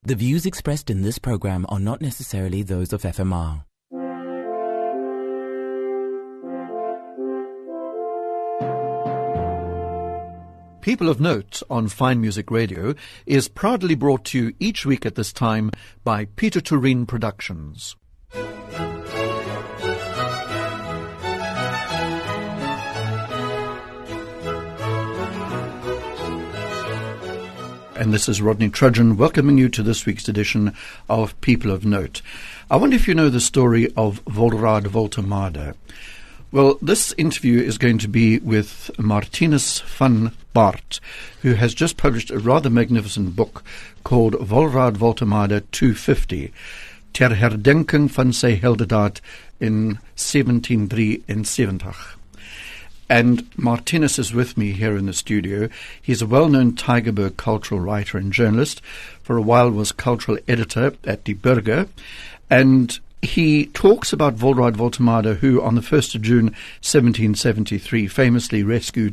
The views expressed in this program are not necessarily those of FMR. People of Note on Fine Music Radio is proudly brought to you each week at this time by Peter Turin Productions. And this is Rodney Trudgeon welcoming you to this week's edition of People of Note. I wonder if you know the story of Volraad Woltemade. Well, this interview is going to be with Martinus van Baart, who has just published a rather magnificent book called Volraad Woltemade 250, ter herdenking van sy heldendaad in 1773. And Martinus is with me here in the studio. He's a well-known Tygerberg cultural writer and journalist. For a while was cultural editor at Die Burger. And he talks about Volraad Woltemade, who on the 1st of June 1773 famously rescued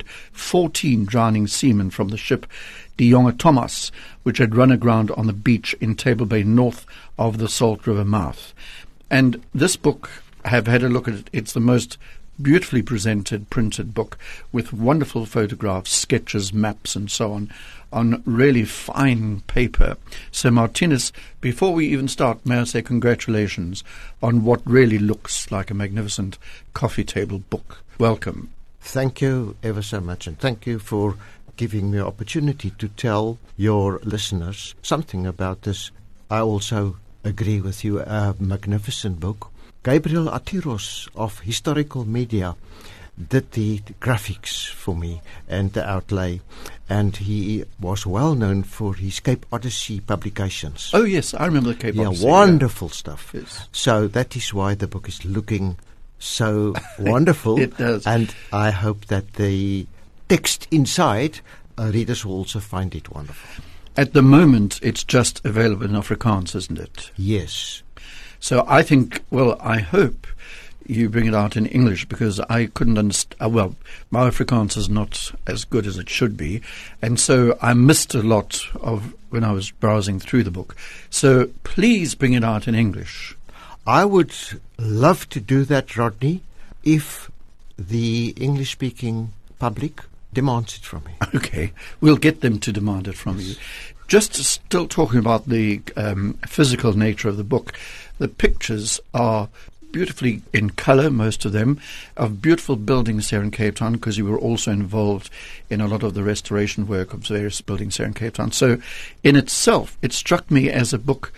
14 drowning seamen from the ship Die Jonge Thomas, which had run aground on the beach in Table Bay north of the Salt River mouth. And this book, I have had a look at it. It's the most beautifully presented, printed book with wonderful photographs, sketches, maps, and so on really fine paper. So, Martinus, before we even start, may I say congratulations on what really looks like a magnificent coffee table book. Welcome. Thank you ever so much, and thank you for giving me an opportunity to tell your listeners something about this. I also agree with you, a magnificent book. Gabriel Atiros of Historical Media did the graphics for me and the outlay, and he was well known for his Cape Odyssey publications. Oh yes, I remember the Cape Odyssey. Wonderful stuff. Yes. So that is why the book is looking so wonderful. It does. And I hope that the text inside, readers will also find it wonderful. At the moment, it's just available in Afrikaans, isn't it? Yes. So I think, well, I hope you bring it out in English, because I couldn't understand. Well, my Afrikaans is not as good as it should be, and so I missed a lot of when I was browsing through the book. So please bring it out in English. I would love to do that, Rodney, if the English-speaking public demands it from me. Okay, we'll get them to demand it from you. Just still talking about the physical nature of the book, the pictures are beautifully in colour, most of them, of beautiful buildings here in Cape Town, because you were also involved in a lot of the restoration work of various buildings here in Cape Town. So in itself, it struck me as a book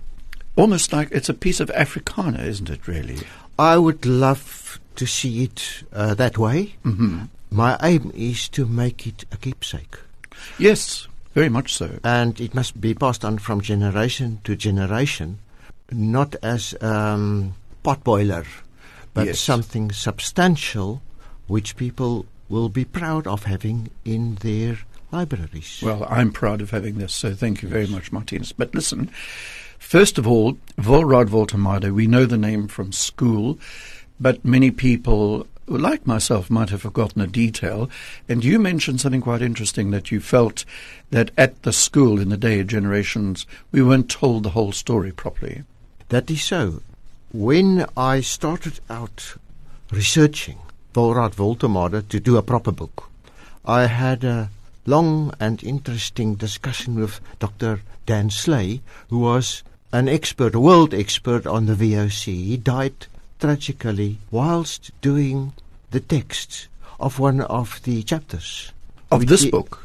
almost like it's a piece of Africana, isn't it, really? I would love to see it that way. Mm-hmm. My aim is to make it a keepsake. Yes, very much so. And it must be passed on from generation to generation, not as potboiler, but yes, something substantial which people will be proud of having in their libraries. Well, I'm proud of having this, so thank you very much, Martinus. But listen, first of all, Volraad Woltemade, we know the name from school, but many people, like myself, might have forgotten a detail. And you mentioned something quite interesting, that you felt that at the school in the day of generations, we weren't told the whole story properly. That is so. When I started out researching Volraad Woltemade to do a proper book, I had a long and interesting discussion with Dr. Dan Slay, who was an expert, a world expert on the VOC. He died tragically whilst doing the text of one of the chapters Of this book,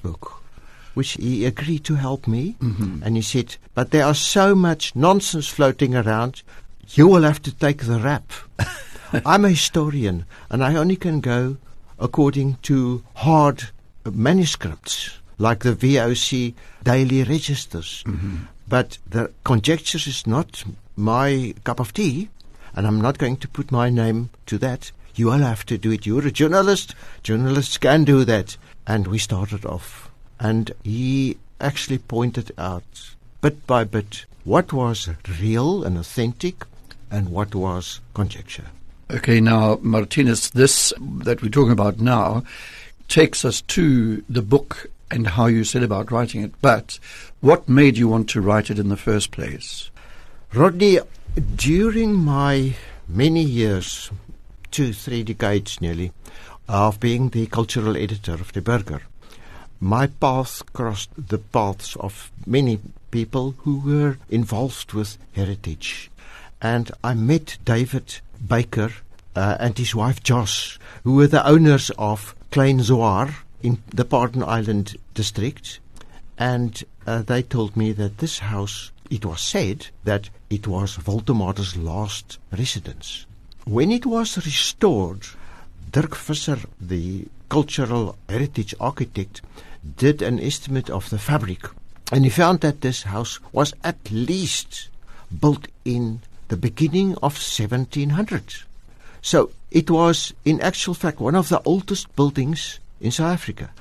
which he agreed to help me. Mm-hmm. And he said, but there are so much nonsense floating around, you will have to take the rap. I'm a historian, and I only can go according to hard manuscripts, like the VOC daily registers. Mm-hmm. But the conjecture is not my cup of tea, and I'm not going to put my name to that. You will have to do it. You're a journalist. Journalists can do that. And we started off. And he actually pointed out, bit by bit, what was real and authentic and what was conjecture. Okay, now, Martinus, this that we're talking about now takes us to the book and how you said about writing it, but what made you want to write it in the first place? Rodney, during my many years, 2-3 decades nearly, of being the cultural editor of the Burger, my path crossed the paths of many people who were involved with heritage. And I met David Baker and his wife Joss, who were the owners of Klein Zoar in the Pardon Island district. And they told me that this house, it was said that it was Woltemater's last residence. When it was restored, Dirk Visser, the cultural heritage architect, did an estimate of the fabric, and he found that this house was at least built in the beginning of 1700. So it was, in actual fact, one of the oldest buildings in South Africa.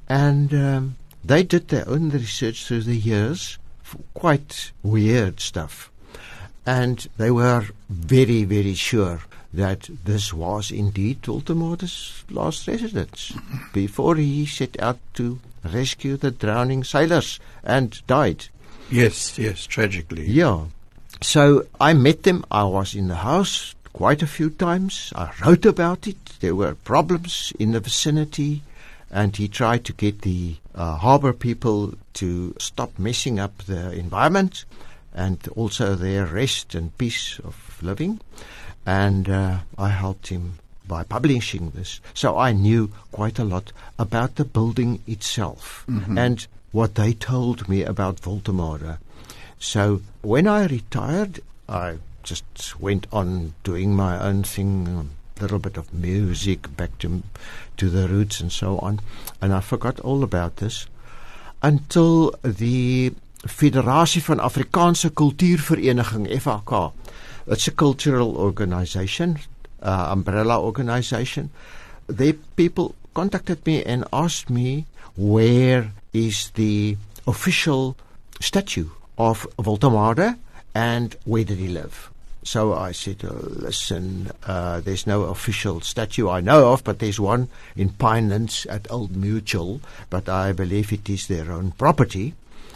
And they did their own research through the years, quite weird stuff. And they were very, very sure that this was indeed Woltemater's last residence before he set out to rescue the drowning sailors and died. Yes, tragically. Yeah. So I met them. I was in the house quite a few times. I wrote about it. There were problems in the vicinity, and he tried to get the harbour people to stop messing up the environment and also their rest and peace of living. And I helped him by publishing this. So I knew quite a lot about the building itself and what they told me about Woltemater. So when I retired, I just went on doing my own thing, a little bit of music, back to the roots and so on. And I forgot all about this until the Federasie van Afrikaanse Kultuurvereniging, FAK, it's a cultural organization, umbrella organization. Their people contacted me and asked me where is the official statue of Woltemater and where did he live. So I said, listen, there's no official statue I know of, but there's one in Pinelands at Old Mutual, but I believe it is their own property.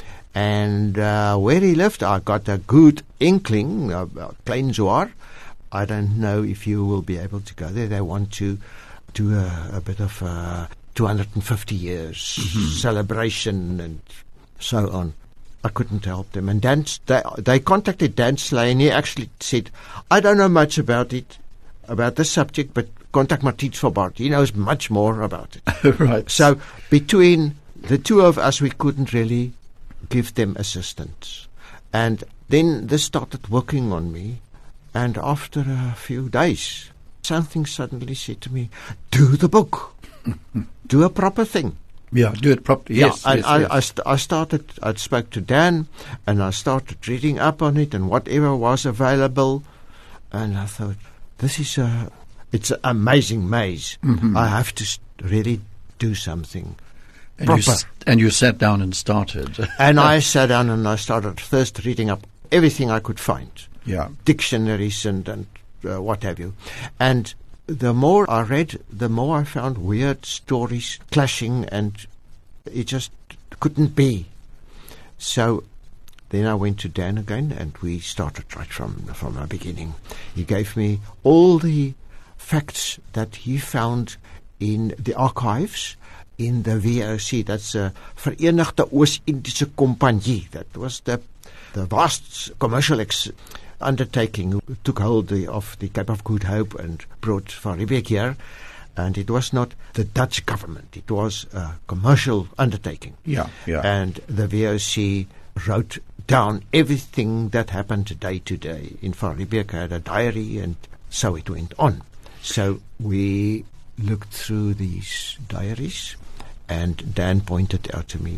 And where he lived, I got a good inkling, Klein Zoar. I don't know if you will be able to go there. They want to do a bit of 250 years celebration and so on. I couldn't help them. And they contacted Dan Slay, and he actually said, I don't know much about this subject, but contact Martiet Verbart. He knows much more about it. Right. So between the two of us, we couldn't really give them assistance. And then they started working on me, and after a few days, something suddenly said to me, do the book. Do a proper thing. Yeah, do it properly. Yes, yeah, yes. I spoke to Dan, and I started reading up on it and whatever was available, and I thought, it's an amazing maze. I have to really do something. And you sat down and started. And I sat down and I started first reading up everything I could find. Yeah. Dictionaries and what have you. And the more I read, the more I found weird stories clashing, and it just couldn't be. So then I went to Dan again, and we started right from the beginning. He gave me all the facts that he found in the archives, in the VOC, that's Verenigde Oos-Indische Compagnie. That was the vast commercial undertaking who took hold of the Cape of Good Hope and brought Van Riebeeck here. And it was not the Dutch government. It was a commercial undertaking. Yeah. And the VOC wrote down everything that happened day to day. In Van Riebeeck had a diary, and so it went on. So we looked through these diaries, and Dan pointed out to me,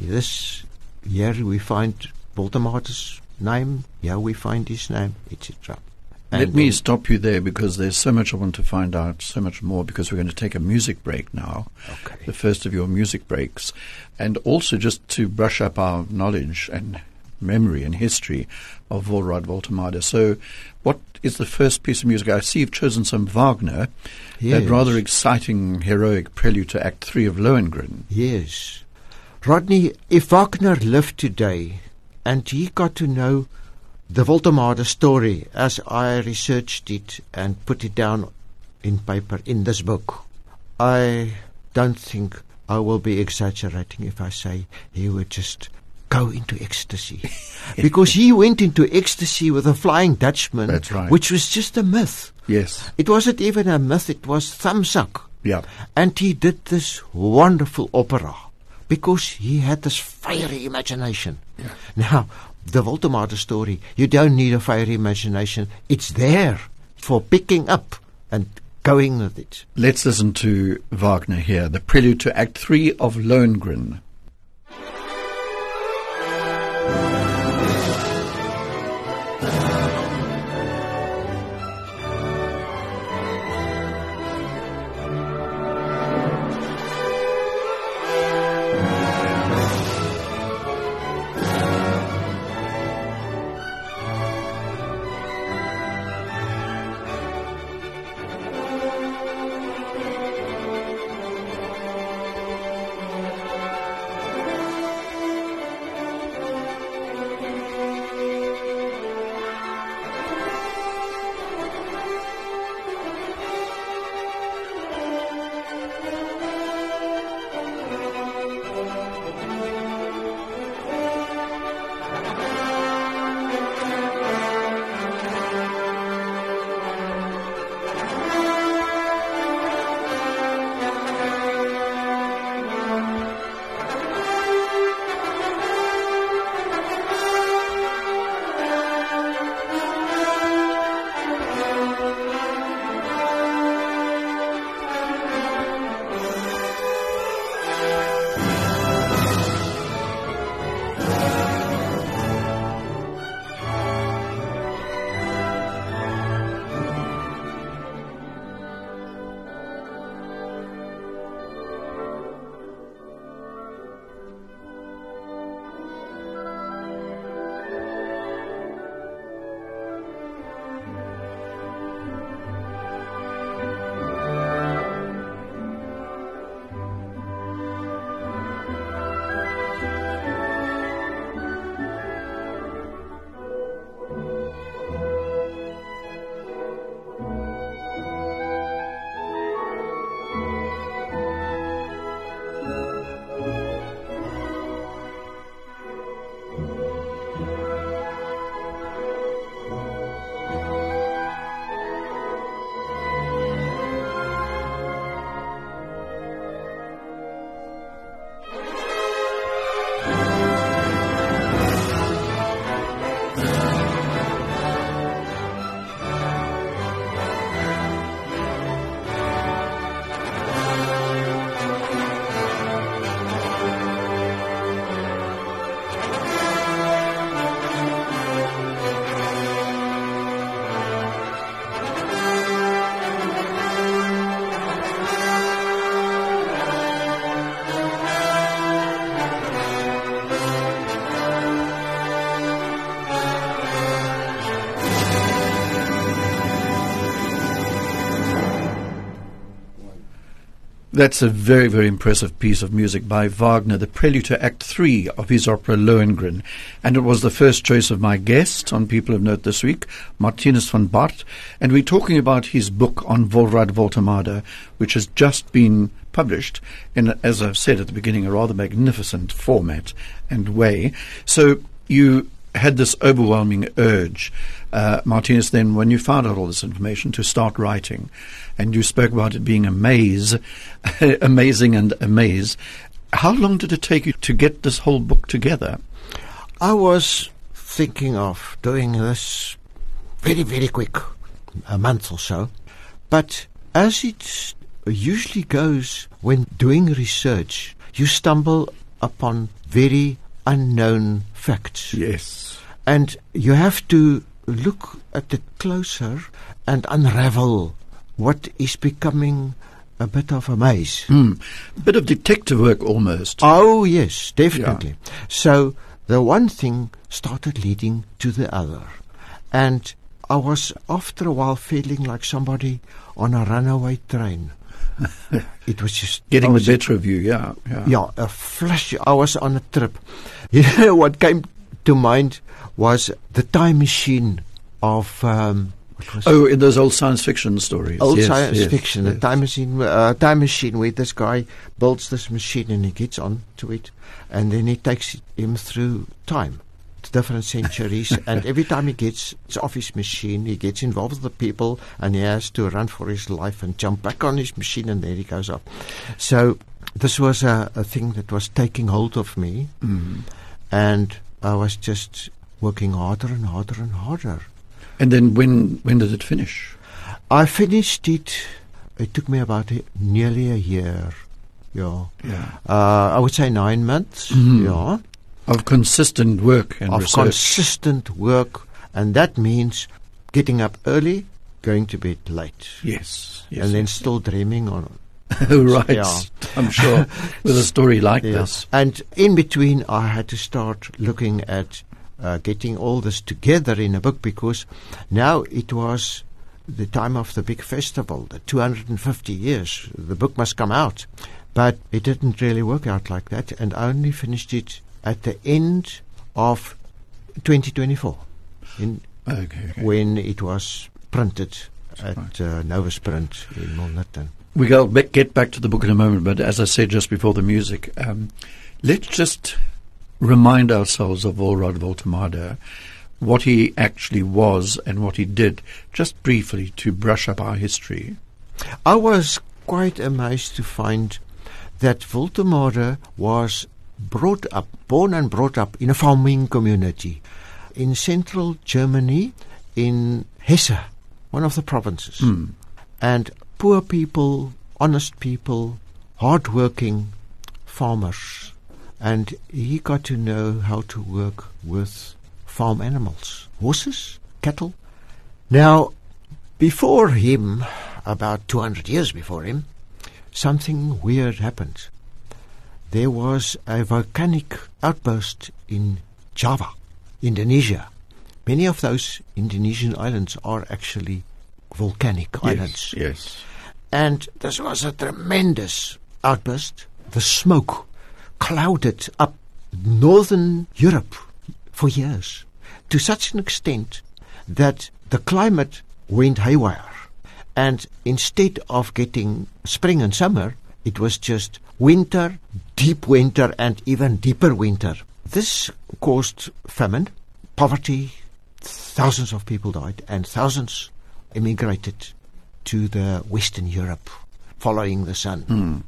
here we find Woltemater's name, here we find his name, etc. Let me stop you there, because there's so much I want to find out, so much more, because we're going to take a music break now. Okay. The first of your music breaks. And also just to brush up our knowledge and memory and history of Wolrad Woltemater. So what is the first piece of music? I see you've chosen some Wagner, Yes. that rather exciting, heroic prelude to Act 3 of Lohengrin. Yes. Rodney, if Wagner lived today and he got to know the Voltemade story as I researched it and put it down in paper in this book, I don't think I will be exaggerating if I say he would just go into ecstasy. Because he went into ecstasy with a Flying Dutchman, That's right. which was just a myth. Yes. It wasn't even a myth, it was thumbsuck. Yeah. And he did this wonderful opera because he had this fiery imagination. Yeah. Now, the Voltemade story, you don't need a fiery imagination. It's there for picking up and going with it. Let's listen to Wagner here, the prelude to Act 3 of Lohengrin. That's a very, very impressive piece of music by Wagner, the prelude to Act 3 of his opera Lohengrin. And it was the first choice of my guest on People of Note this week, Martinus van Bart. And we're talking about his book on Volrad Voltemade, which has just been published in, as I've said at the beginning, a rather magnificent format and way. So you had this overwhelming urge, Martinus, then when you found out all this information, to start writing. And you spoke about it being a maze, amazing and a maze. How long did it take you to get this whole book together? I was thinking of doing this very, very quick, a month or so. But as it usually goes when doing research, you stumble upon very unknown facts. Yes. And you have to look at it closer and unravel what is becoming a bit of a maze. A bit of detective work almost. Oh, yes, definitely. Yeah. So the one thing started leading to the other. And I was, after a while, feeling like somebody on a runaway train. it was just Getting the better of you, yeah. Yeah, a flash. I was on a trip. You know, what came to mind was the time machine of... in those old science fiction stories. Old science fiction, a time machine where this guy builds this machine and he gets onto it, and then he takes him through time, to different centuries, and every time he gets off his machine, he gets involved with the people, and he has to run for his life and jump back on his machine, and there he goes off. So this was a thing that was taking hold of me, and I was just working harder and harder and harder. And then when did it finish? I finished it. It took me about nearly a year. Yeah. I would say 9 months. Yeah. Of consistent work and research. Of consistent work, and that means getting up early, going to bed late. Yes. And then still dreaming on. Right. Yeah. I'm sure with a story like this. And in between, I had to start looking at getting all this together in a book, because now it was the time of the big festival, the 250 years. The book must come out. But it didn't really work out like that, and I only finished it at the end of 2024, when it was printed at Novus Print in Milnerton. We'll get back to the book in a moment, but as I said just before the music, let's just remind ourselves of Volraad Woltemarde, what he actually was and what he did, just briefly to brush up our history. I was quite amazed to find that Woltemarde was born and brought up in a farming community in central Germany, in Hesse, one of the provinces. And poor people, honest people, hard-working farmers. And he got to know how to work with farm animals, horses, cattle. Now, before him, about 200 years before him, something weird happened. There was a volcanic outburst in Java, Indonesia. Many of those Indonesian islands are actually volcanic islands. Yes. And this was a tremendous outburst. The smoke clouded up northern Europe for years, to such an extent that the climate went haywire. And instead of getting spring and summer, it was just winter, deep winter, and even deeper winter. This caused famine, poverty. Thousands of people died, and thousands emigrated to the Western Europe, following the sun.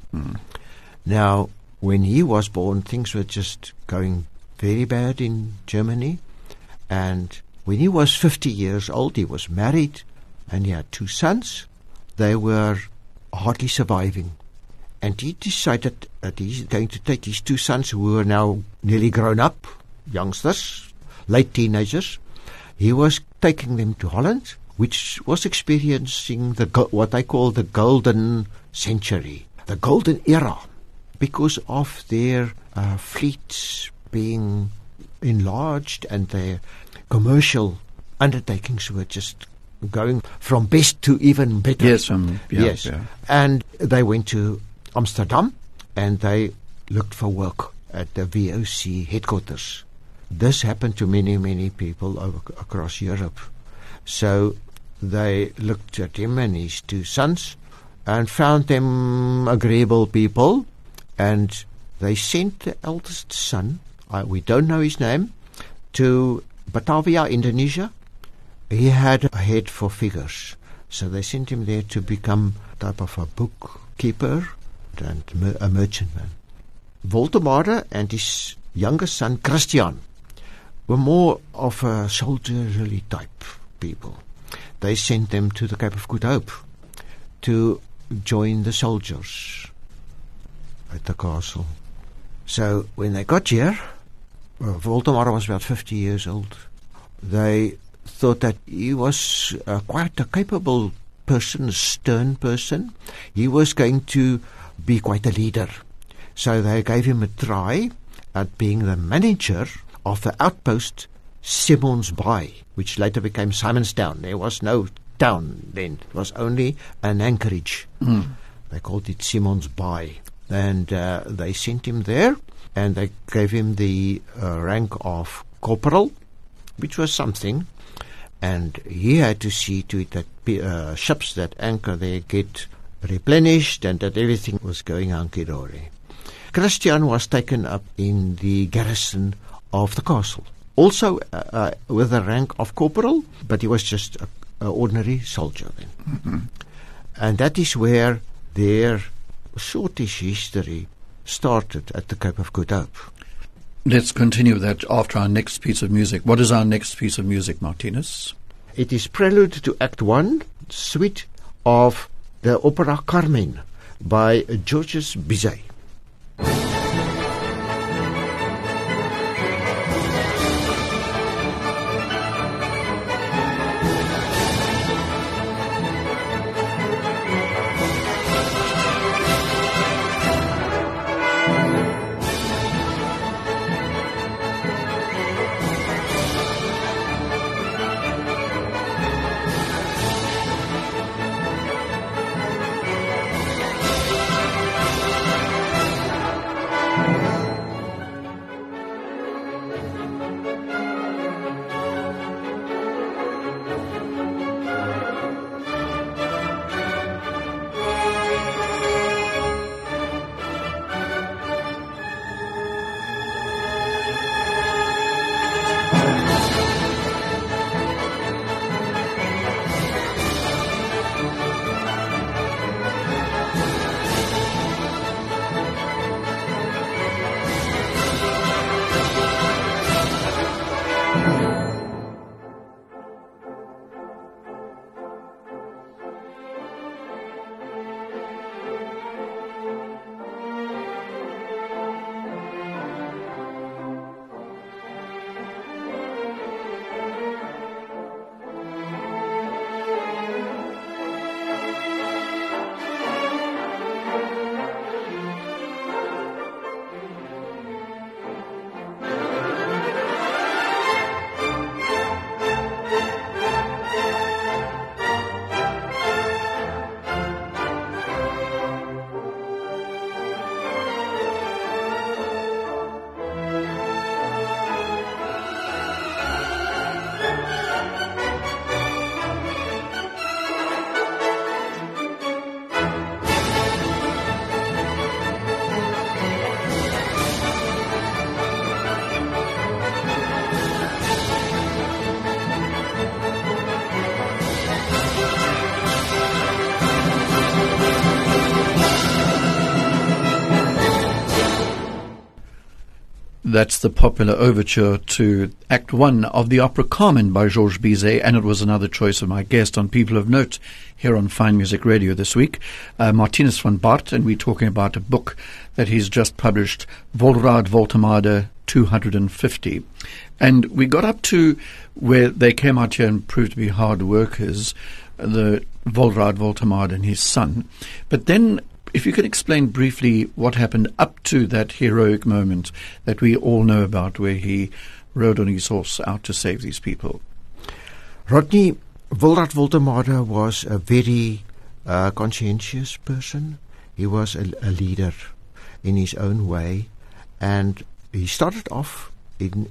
Now, when he was born, things were just going very bad in Germany. And when he was 50 years old, he was married, and he had 2 sons. They were hardly surviving. And he decided that he's going to take his 2 sons, who were now nearly grown up, youngsters, late teenagers. He was taking them to Holland, which was experiencing what they call the golden century, the golden era, because of their fleets being enlarged and their commercial undertakings were just going from best to even better. Yes. Yes. And they went to Amsterdam and they looked for work at the VOC headquarters. This happened to many, many people across Europe. So they looked at him and his 2 sons and found them agreeable people, and they sent the eldest son, we don't know his name, to Batavia, Indonesia. He had a head for figures, so they sent him there to become a type of a bookkeeper and a merchantman. Woltemarde and his youngest son, Christian, were more of a soldierly type people. They sent them to the Cape of Good Hope to join the soldiers at the castle. So when they got here, Woltemarde was about 50 years old. They thought that he was quite a capable person, a stern person. He was going to be quite a leader. So they gave him a try at being the manager of the outpost Simonsbaai, which later became Simonstown. There was no town then. It was only an anchorage. They called it Simon's Baai. And they sent him there, and they gave him the rank of corporal, which was something. And he had to see to it that ships that anchor there get replenished and that everything was going hunky-dory. Christian was taken up in the garrison of the castle, also with the rank of corporal, but he was just an ordinary soldier then. Mm-hmm. And that is where their shortish history started at the Cape of Good Hope. Let's continue that after our next piece of music. What is our next piece of music, Martinus? It is prelude to Act 1, suite of the opera Carmen by Georges Bizet. That's the popular overture to Act 1 of the opera Carmen by Georges Bizet, and it was another choice of my guest on People of Note here on Fine Music Radio this week, Martinus van Baart, and we're talking about a book that he's just published, Volraad Woltemade 250. And we got up to where they came out here and proved to be hard workers, the Volraad Woltemade and his son. But then, if you could explain briefly what happened up to that heroic moment that we all know about, where he rode on his horse out to save these people. Rodney, Volraad Woltemade was a very conscientious person. He was a leader in his own way, and he started off in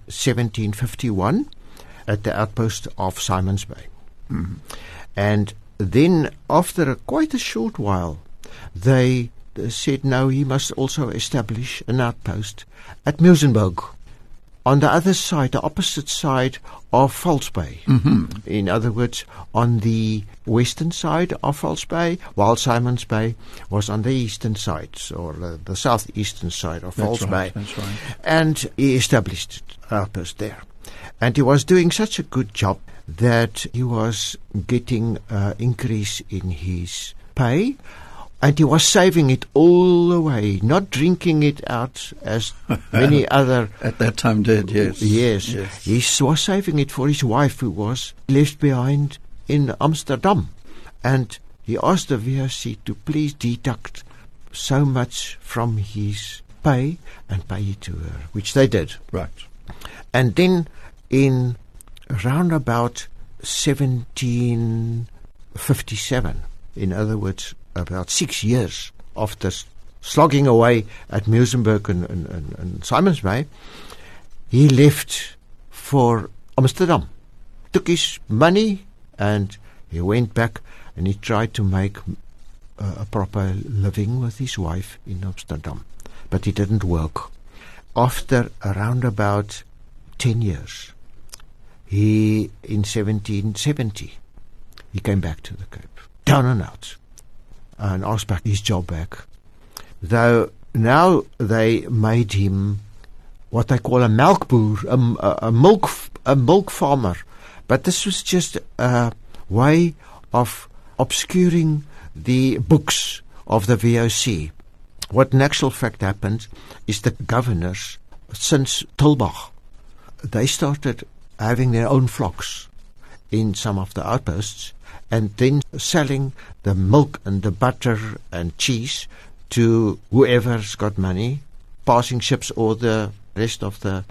1751 at the outpost of Simon's Bay. Mm-hmm. And then, after quite a short while, they said, no, he must also establish an outpost at Muizenberg, on the other side, the opposite side of False Bay. Mm-hmm. In other words, on the western side of False Bay, while Simon's Bay was on the eastern side, or the southeastern side of False Bay. That's right. And he established an outpost there. And he was doing such a good job that he was getting an increase in his pay. And he was saving it all the way, not drinking it out as many other... At that time did, yes. Yes. He was saving it for his wife, who was left behind in Amsterdam. And he asked the VOC to please deduct so much from his pay and pay it to her, which they did. Right. And then in around about 1757, in other words, about 6 years after slogging away at Muizenberg and Simons Bay, he left for Amsterdam, took his money, and he went back and he tried to make a proper living with his wife in Amsterdam. But it didn't work. After around about 10 years, in 1770, he came back to the Cape, down and out, and asked back his job back. Though now they made him what they call a melkboer, a milk farmer. But this was just a way of obscuring the books of the VOC. What in actual fact happened is the governors, since Tulbagh, they started having their own flocks in some of the outposts and then selling the milk and the butter and cheese to whoever's got money, passing ships or the rest of the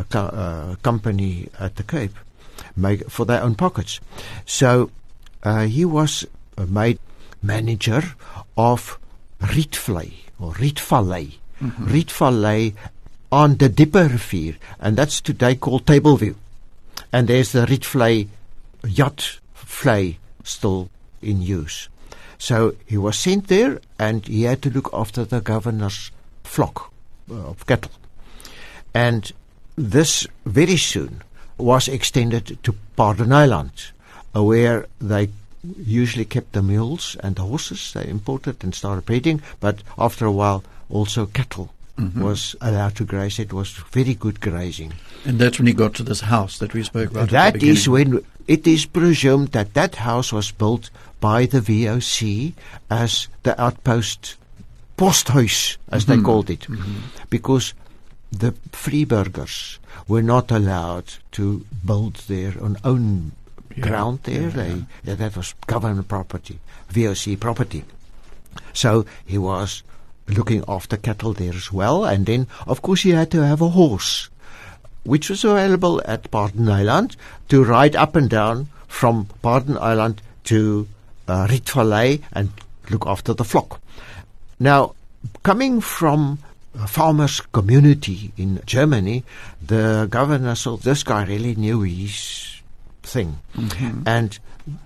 company at the Cape, for their own pockets. So he was made manager of Rietvlei or Rietvallei. Rietvallei on the Dieper Rivier, and that's today called Tableview. And there's the Rietvlei yacht vlei still in use. So he was sent there, and he had to look after the governor's flock of cattle. And this very soon was extended to Pardon Island, where they usually kept the mules and the horses. They imported and started breeding, but after a while also cattle was allowed to graze. It was very good grazing. And that's when he got to this house that we spoke about. That is when it is presumed that that house was built by the VOC as the outpost posthuis, as they called it, because the Freeburgers were not allowed to build their own ground there. That was government property, VOC property. So he was looking after cattle there as well. And then, of course, he had to have a horse, which was available at Pardon Island, to ride up and down from Pardon Island to Rietvallei and look after the flock. Now, coming from a farmer's community in Germany, the governor saw this guy really knew his thing. And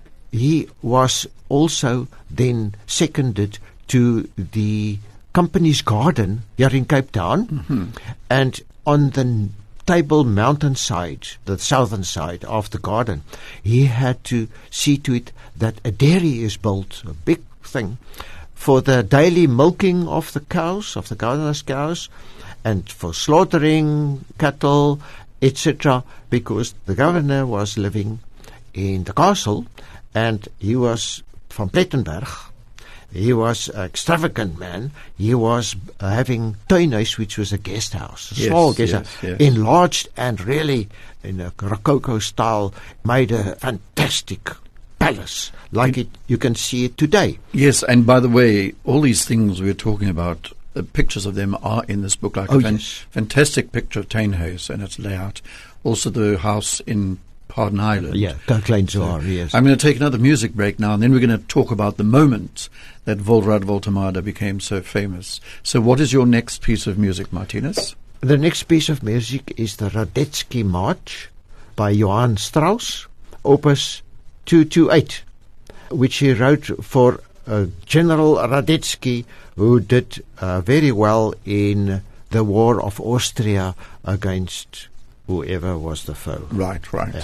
he was also then seconded to the company's garden here in Cape Town. And on the Table Mountain side, the southern side of the garden, he had to see to it that a dairy is built, a big thing, for the daily milking of the cows, of the governor's cows, and for slaughtering cattle, etc., because the governor was living in the castle, and he was from Plettenberg. He was an extravagant man. He was having tuinhuis, which was a guest house, a small guest house, enlarged and really in a Rococo style, made a fantastic palace, like you can see it today. Yes, and by the way, all these things we're talking about, the pictures of them are in this book, like fantastic picture of tuinhuis and its layout. Also the house in Pardon Island. Yeah, Klein-Zoar, yes. I'm going to take another music break now, and then we're going to talk about the moment that Volrad Woltemade became so famous. So what is your next piece of music, Martinus? The next piece of music is the Radetzky March by Johann Strauss, Opus 228, which he wrote for General Radetzky, who did very well in the war of Austria against whoever was the foe. Right. Yeah.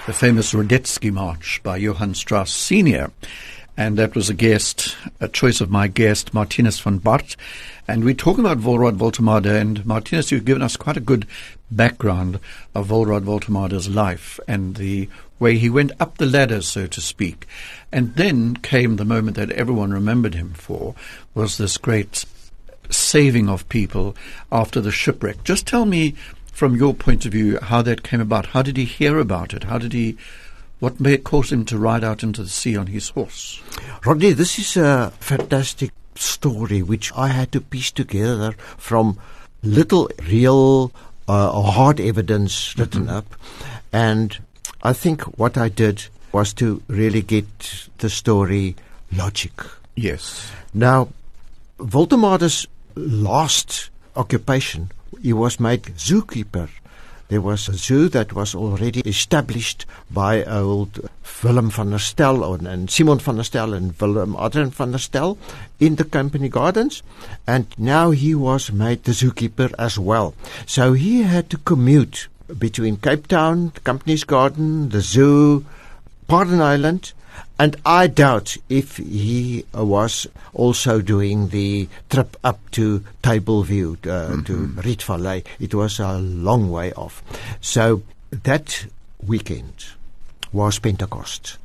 the famous Radetzky March by Johann Strauss Sr., and that was a choice of my guest, Martinus van Bart. And we're talking about Volrad Woltemade, and Martinus, you've given us quite a good background of Volrad Woltemade's life and the way he went up the ladder, so to speak. And then came the moment that everyone remembered him for, was this great saving of people after the shipwreck. Just tell me, from your point of view, how that came about. How did he hear about it? What may cause him to ride out into the sea on his horse? Rodney, this is a fantastic story which I had to piece together from little real hard evidence written up. And I think what I did was to really get the story logic. Yes. Now, Woltemade's last occupation, he was made zookeeper. There was a zoo that was already established by old Willem van der Stel and Simon van der Stel and Willem Adrian van der Stel in the company gardens, and now he was made the zookeeper as well. So he had to commute between Cape Town, the company's garden, the zoo, Pardon Island, and I doubt if he was also doing the trip up to Tableview, to Riet Valley. It was a long way off. So that weekend was Pentecost.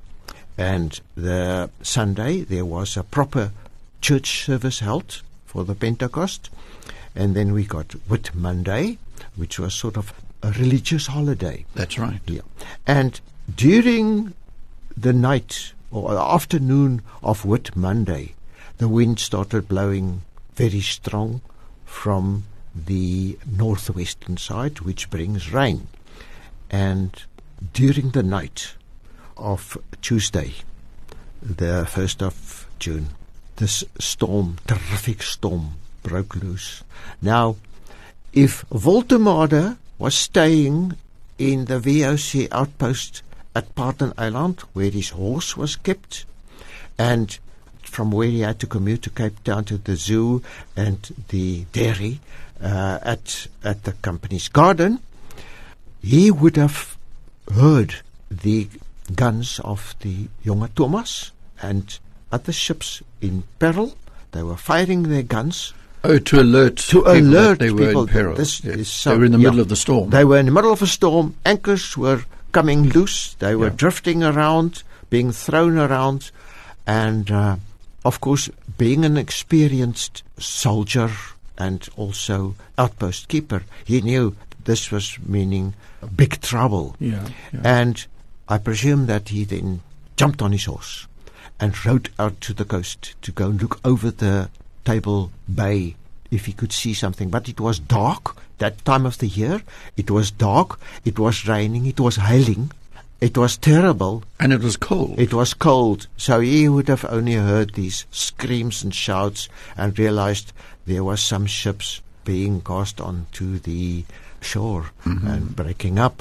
And the Sunday there was a proper church service held for the Pentecost. And then we got Whit Monday, which was sort of a religious holiday. That's right. Yeah. And during the night or afternoon of Whit Monday, the wind started blowing very strong from the northwestern side, which brings rain. And during the night of Tuesday, the 1st of June, this storm, terrific storm, broke loose. Now, if Woltemade was staying in the VOC outpost at Pardon Island, where his horse was kept, and from where he had to commute to Cape Town to the zoo and the dairy at the company's garden, he would have heard the guns of the Jonge Thomas and other ships in peril. They were firing their guns. Oh, to alert people that they were in peril. They were in the middle of the storm. They were in the middle of a storm. Anchors were coming loose. They were drifting around, being thrown around. And, of course, being an experienced soldier and also outpost keeper, he knew this was meaning big trouble. Yeah. And I presume that he then jumped on his horse and rode out to the coast to go and look over the Table Bay if he could see something. But it was dark that time of the year. It was dark. It was raining. It was hailing. It was terrible. And it was cold. It was cold. So he would have only heard these screams and shouts and realized there was some ships being cast onto the shore and breaking up.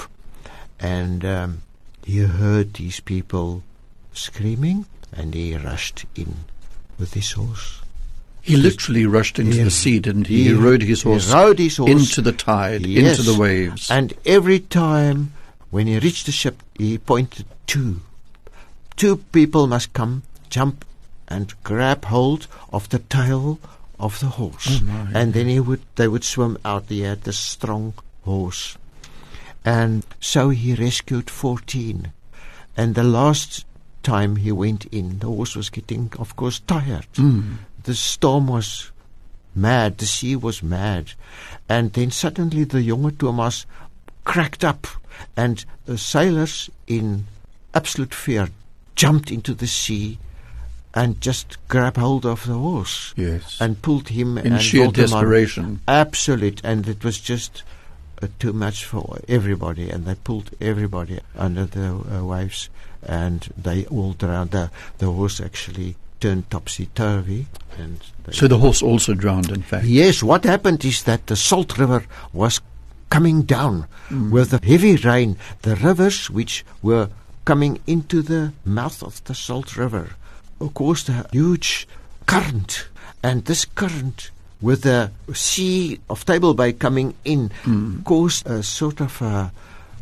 And he heard these people screaming, and he rushed in with his horse. He literally rushed into the sea, didn't he? He rode his horse into the tide, into the waves. And every time when he reached the ship, he pointed two people must come, jump, and grab hold of the tail of the horse. And then they would swim out. He had this strong horse. And so he rescued 14. And the last time he went in, the horse was getting, of course, tired. The storm was mad. The sea was mad. And then suddenly the Jonge Thomas cracked up, and the sailors, in absolute fear, jumped into the sea and just grabbed hold of the horse. Yes. And pulled him. In sheer desperation. Absolute. And it was just too much for everybody. And they pulled everybody under the waves. And they all drowned. The horse actually turned topsy-turvy. So the horse also drowned, in fact? Yes, what happened is that the Salt River was coming down with the heavy rain. The rivers which were coming into the mouth of the Salt River caused a huge current. And this current, with the sea of Table Bay coming in, caused a sort of a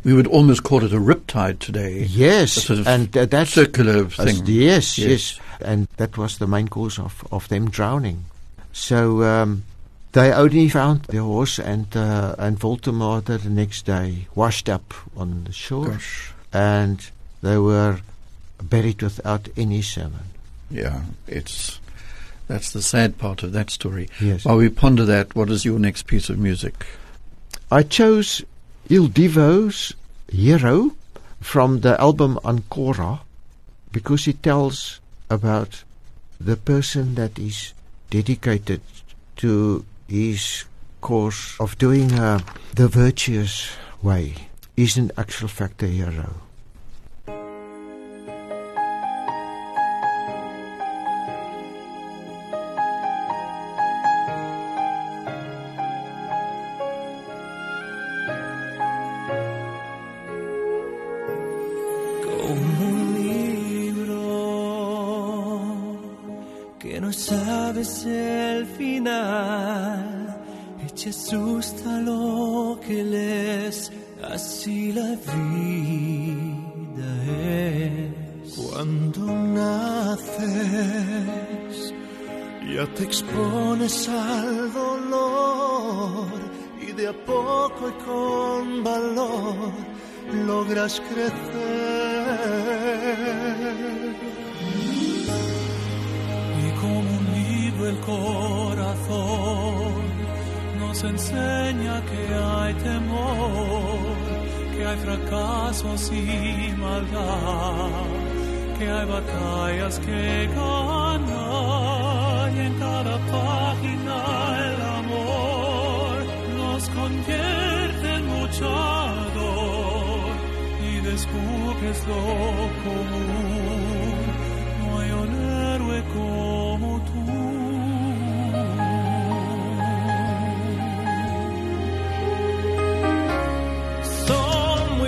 we would almost call it a riptide today. Yes, a sort of and that's circular thing. Yes, and that was the main cause of them drowning. So they only found their horse and Voltemade the next day, washed up on the shore. Gosh. And they were buried without any salmon. Yeah, that's the sad part of that story. Yes. While we ponder that, what is your next piece of music? I chose Il Divo's Hero from the album Ancora because it tells about the person that is dedicated to his course of doing the virtuous way. Is in actual fact a hero. No sabes el final y te asusta lo que lees, así la vida es. Cuando naces ya te expones al dolor y de a poco y con valor logras crecer. Como un libro el corazón nos enseña que hay temor, que hay fracasos y maldad, que hay batallas que ganar y en cada página el amor nos convierte en luchador y descubres lo común. No hay un héroe como tú. Son muy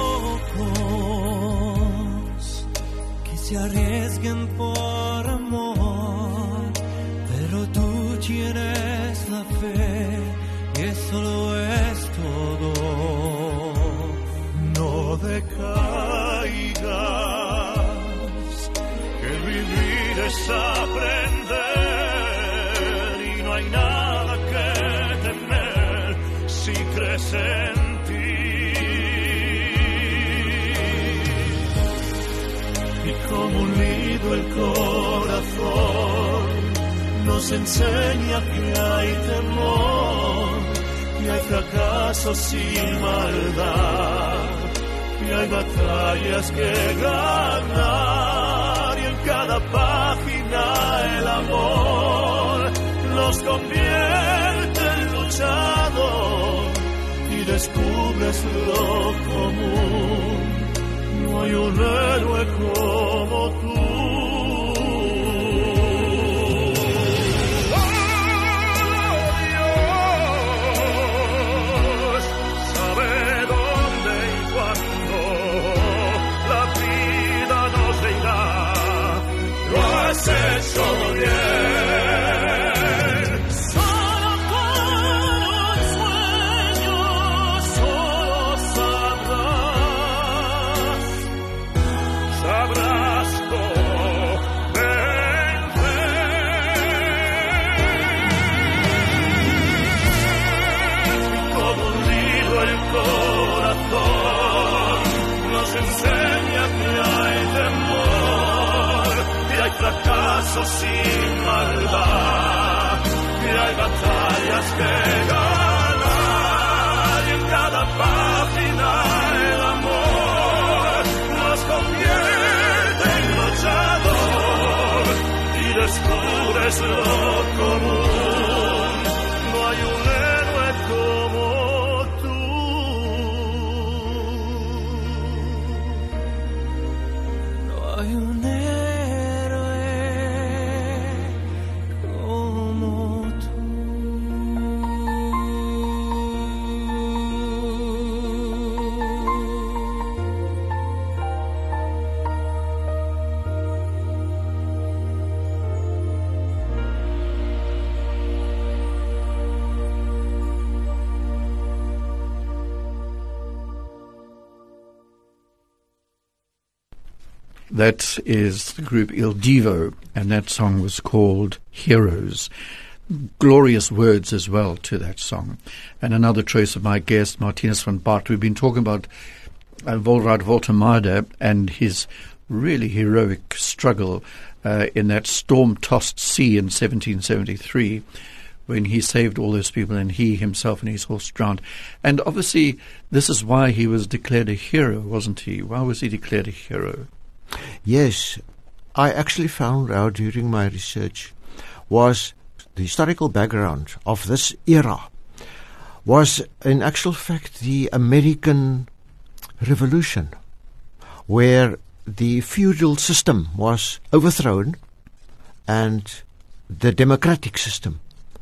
pocos que se arriesguen por amor, pero tú tienes la fe y eso lo es todo. No decaigas, que vivir es aprender y no hay nada que temer si crees en ti. Y como un libro el corazón nos enseña que hay temor, que hay fracasos y maldad, y hay batallas que ganar, y en cada página el amor nos convierte en luchador y descubres lo común. No hay un héroe como tú. Has hecho bien. Solo con un sueño, solo sabrás cómo vencer. Como un libro el corazón nos enseña que hay temor, hay fracasos sin maldad, y hay batallas que ganar, y en cada página el amor nos convierte en luchador y descubres lo común. No hay un héroe como tú. No hay un That is the group Il Divo, and that song was called Heroes. Glorious words as well to that song. And another choice of my guest, Martinus van Baart. We've been talking about Volraad Woltemarde and his really heroic struggle in that storm-tossed sea in 1773, when he saved all those people and he himself and his horse drowned. And obviously this is why he was declared a hero, wasn't he? Why was he declared a hero? Yes, I actually found out during my research was the historical background of this era was in actual fact the American Revolution, where the feudal system was overthrown and the democratic system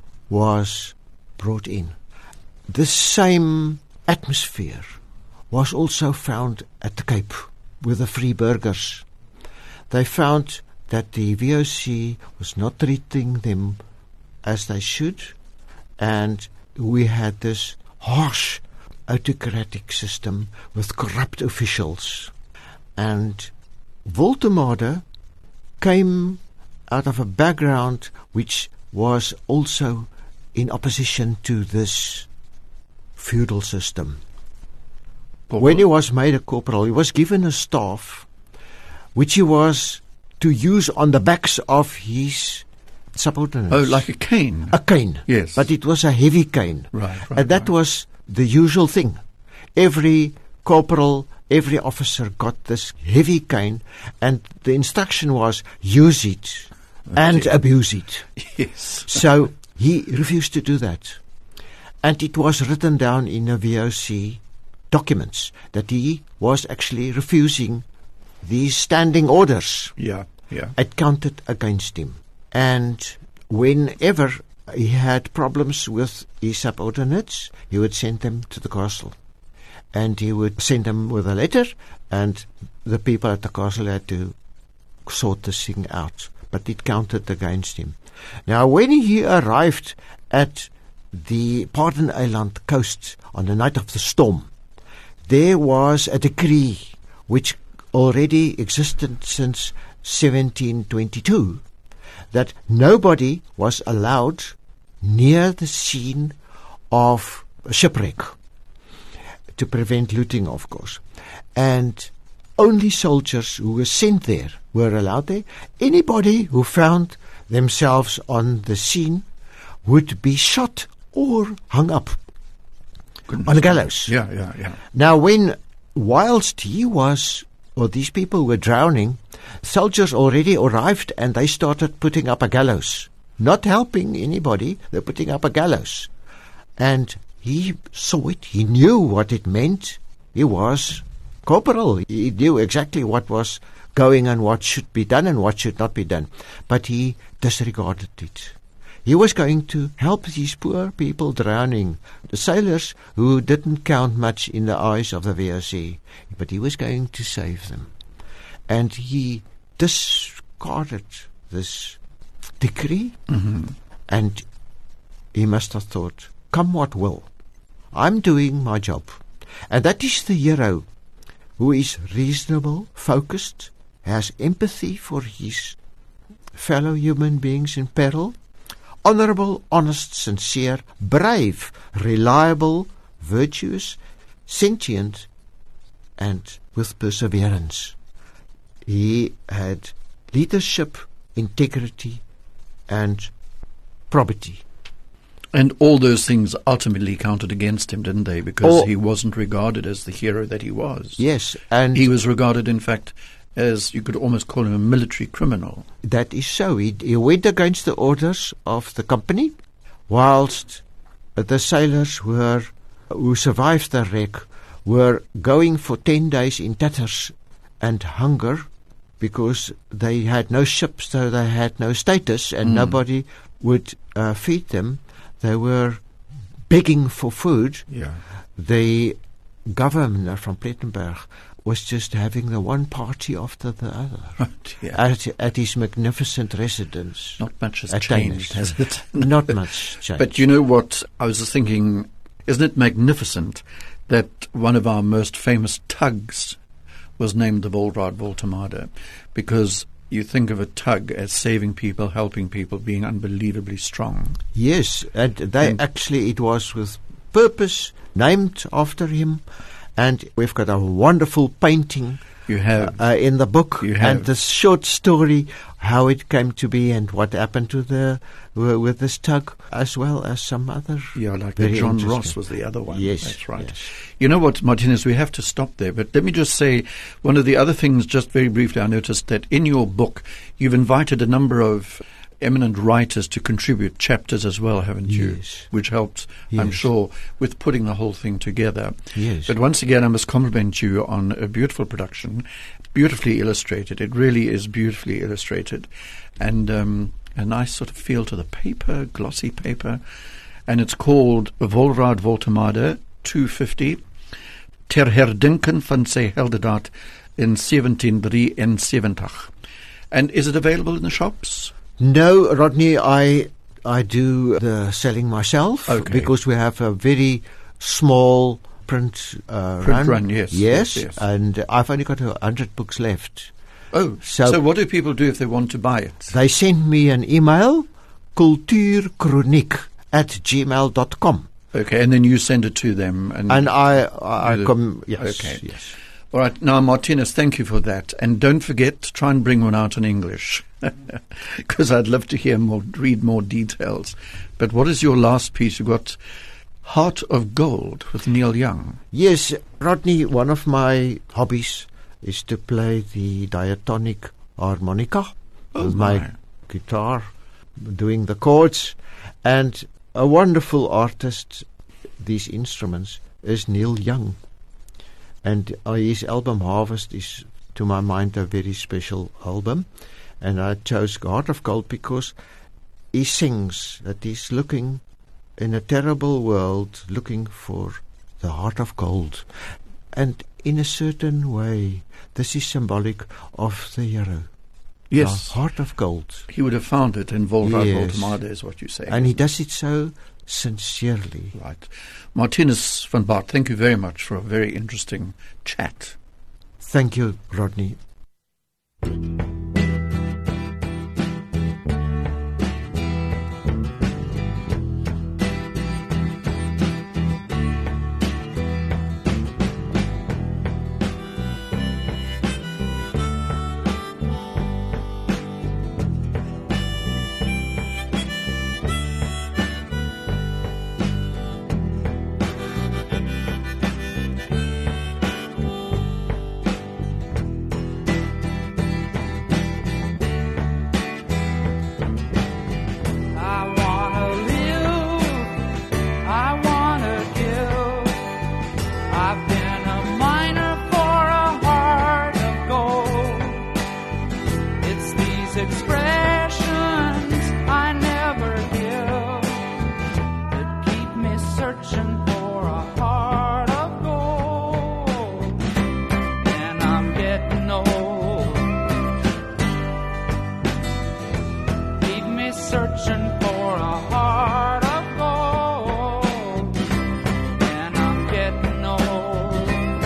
was brought in. The same atmosphere was also found at the Cape with the free burghers. They found that the VOC was not treating them as they should, and we had this harsh autocratic system with corrupt officials. And Woltemarde came out of a background which was also in opposition to this feudal system. When he was made a corporal, he was given a staff which he was to use on the backs of his subordinates. Oh, like a cane? A cane. Yes. But it was a heavy cane. Right. And that was the usual thing. Every corporal, every officer got this heavy cane, and the instruction was use it and abuse it. Yes. So he refused to do that. And it was written down in the VOC documents that he was actually refusing these standing orders. Yeah. It counted against him. And whenever he had problems with his subordinates, he would send them to the castle. And he would send them with a letter, and the people at the castle had to sort this thing out. But it counted against him. Now, when he arrived at the Paardeneiland coast on the night of the storm, there was a decree which already existed since 1722 that nobody was allowed near the scene of shipwreck, to prevent looting, of course. And only soldiers who were sent there were allowed there. Anybody who found themselves on the scene would be shot or hung up on a gallows. Yeah. Now, whilst these people were drowning, soldiers already arrived and they started putting up a gallows. Not helping anybody, they're putting up a gallows. And he saw it, he knew what it meant. He was corporal, he knew exactly what was going and what should be done and what should not be done. But he disregarded it. He was going to help these poor people drowning, the sailors who didn't count much in the eyes of the VOC, but he was going to save them. And he discarded this decree, and he must have thought, come what will, I'm doing my job. And that is the hero who is reasonable, focused, has empathy for his fellow human beings in peril, honorable, honest, sincere, brave, reliable, virtuous, sentient, and with perseverance. He had leadership, integrity, and probity. And all those things ultimately counted against him, didn't they? Because he wasn't regarded as the hero that he was. Yes. And he was regarded, in fact, as you could almost call him a military criminal. That is so. He went against the orders of the company, whilst the sailors who survived the wreck were going for 10 days in tatters and hunger because they had no ships, so they had no status, and nobody would feed them. They were begging for food. Yeah. The governor from Plettenberg was just having the one party after the other at his magnificent residence. Not much has changed, has it? Not much changed. But you know what? I was just thinking, isn't it magnificent that one of our most famous tugs was named the Volraad Voltemade, because you think of a tug as saving people, helping people, being unbelievably strong. Yes, and it was with purpose named after him, and we've got a wonderful painting You have in the book, You have. and the short story, how it came to be and what happened to with this tug, as well as some other. like very John interesting. Ross was the other one. Yes, That's right. yes. You know what, Martinez, we have to stop there, but let me just say one of the other things, just very briefly, I noticed that in your book you've invited a number of eminent writers to contribute chapters as well, haven't you? Yes. Which helped, I'm Yes. sure, with putting the whole thing together. Yes. But once again, I must compliment you on a beautiful production, beautifully illustrated. It really is beautifully illustrated. And a nice sort of feel to the paper, glossy paper. And it's called Volraad Voltemade 250, ter herdenken van sy heldendaad in 1773. And is it available in the shops? No, Rodney, I do the selling myself, Okay. because we have a very small print run, yes, yes, yes. and I've only got 100 books left. Oh, So- so what do people do if they want to buy it? They send me an email, cultuurchroniek@gmail.com, Okay, and then you send it to them. And and Do the- come. Yes, okay. yes. All right. Now, Martinez, thank you for that. And don't forget to try and bring one out in English, because I'd love to read more details. But what is your last piece? You've got Heart of Gold with Neil Young. Yes, Rodney, one of my hobbies is to play the diatonic harmonica with my guitar, doing the chords. And a wonderful artist, these instruments, is Neil Young. And his album Harvest is, to my mind, a very special album. And I chose Heart of Gold because he sings that he's looking in a terrible world, looking for the heart of gold. And in a certain way, this is symbolic of the hero. Yes. The heart of gold. He would have found it in Volraad Yes. Voltemade, is what you say. And he does it so sincerely. Right. Martinez van Baart, thank you very much for a very interesting chat. Thank you, Rodney. I wanna live, I wanna give. I've been a miner for a heart of gold. It's these expressions I never give that keep me searching for a heart of gold. And I'm getting old. Keep me searching for a heart of gold, and I'm getting old.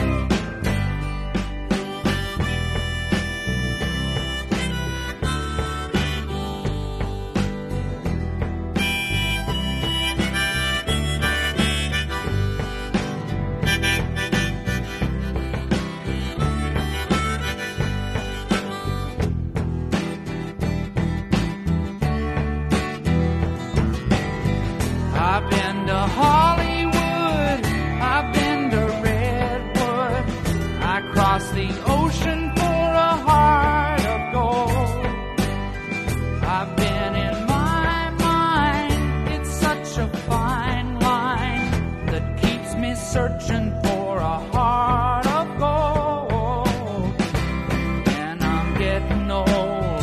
I've been to Hollywood, I've been to Redwood, I crossed the ocean for a heart of gold. I've been in my mind, it's such a fine line that keeps me searching for a heart of gold. And I'm getting old.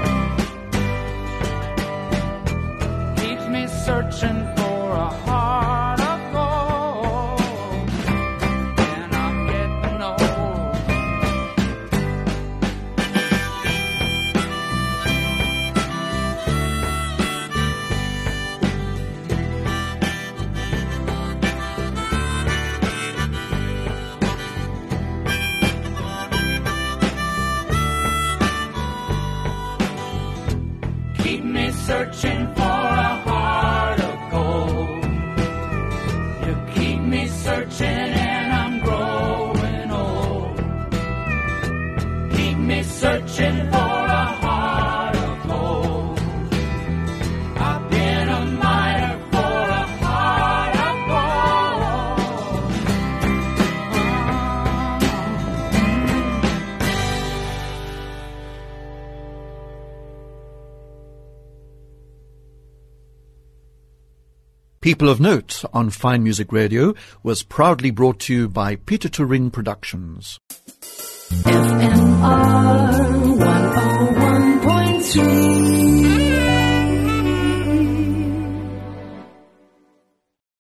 Keeps me searching for a heart of gold, and I'm getting old. searching for a heart of gold. I've been a miner for a heart of gold. People of Note on Fine Music Radio was proudly brought to you by Peter Turin Productions. FMR